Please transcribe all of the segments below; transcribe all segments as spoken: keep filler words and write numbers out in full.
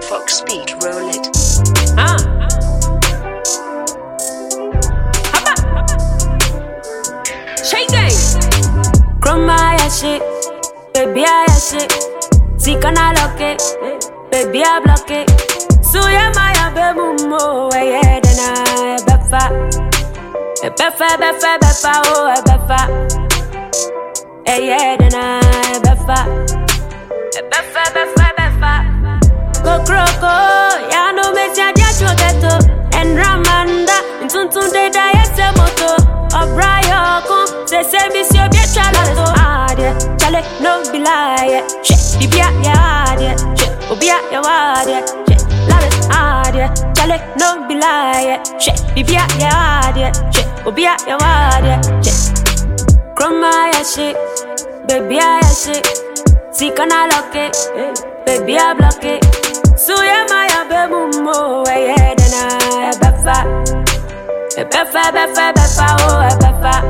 Fox Speed, roll it. Ah. Shake it. Chroma ya shit, baby I shit. See can I lock it, baby I block it. So ya my baby mo, yeah then I befa, befa befa befa oh befa, yeah then I befa, befa befa befa. Go croko, ya no me tia dia chogeto, and Ramanda, intuntun de da yese moto. Obrayo kun, se se misio bia chalato. Ah yeah, chale no be lie. Shit, bibia ya yeah, shit, obia ya wa yeah, shit, laris ah yeah, chale no be lie. Shit, bibia ya yeah, shit, obia ya wa yeah, shit. Chroma ya shit, baby ya shit. See can I lock it, baby I block it. So ya my baby mo, yeah then I befa. Befa, befa, befa, oh, befa.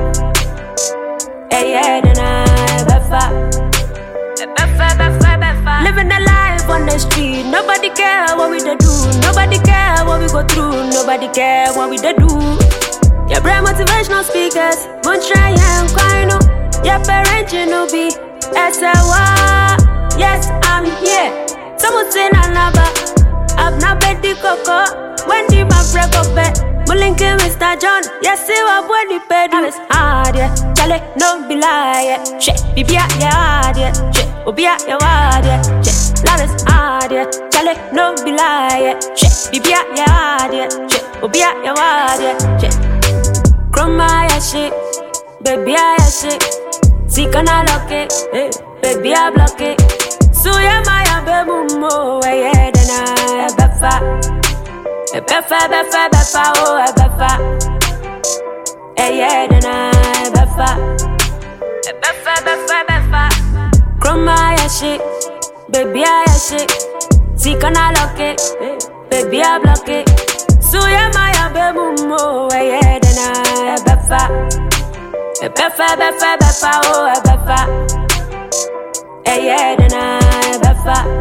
Hey, yeah, then I befa. Befa, befa, befa. Living a life on the street. Nobody care what we da do. Nobody care what we go through. Nobody care what we da do. Your brain motivational speakers. Won't try and cry, no. Your parents, you know, be. S A W. Yes, I'm here. Someone say, Nanaba. I've not bet the coco. When the man break up bed. Mulinke Mister John, yes, see what when the pedal is hard, yeah. Chale, no be lie, yeah. Shit, bibia, yeah, yeah. Shit, obia, yeah, yeah. Shit, laris, hard, yeah. Chale, no be lie, yeah. Shit, bibia, yeah, yeah. Shit, obia, yeah, yeah. Shit, chroma, yeah, shit. Baby, yeah, shit. See, can I lock it? Hey, baby, I block it. So, yeah, my baby, mo, yeah, then I befa. Befa, befa, befa, oh, befa. Eh, yeah, then I befa. Befa, befa, befa. Chroma ya shit, baby I shit. See can I lock it, baby I block it. So yeah, my baby mo, yeah, then I befa. Befa, befa, befa, oh, befa. Eh, yeah, then I befa.